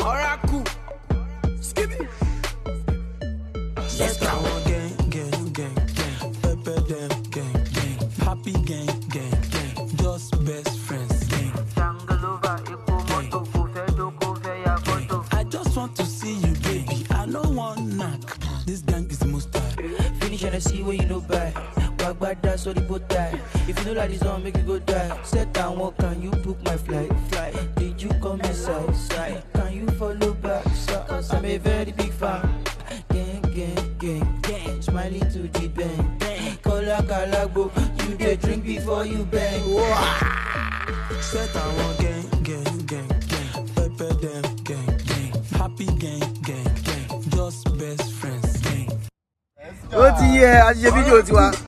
Oracle. Skip it. Let's go. Gang. Pepper them, gang. Happy gang. Just best friends, gang. I just want to see you, baby. I know one knock. This gang is the most tired. Finish and I see where you know by. Walk back, that's all the boat die. If you know like this on, make it go die. Set down, what can you book my flight? Did you come inside? Can you follow back? Cause I'm a very big fan. Gang. Smiling to the bank. Kola Kalagbo, you dey drink before you bang. Set down, gang. Pepper them, gang. Happy gang. Just best friends, gang. Ó ti yẹ, a ti ṣe fídíò tiwa.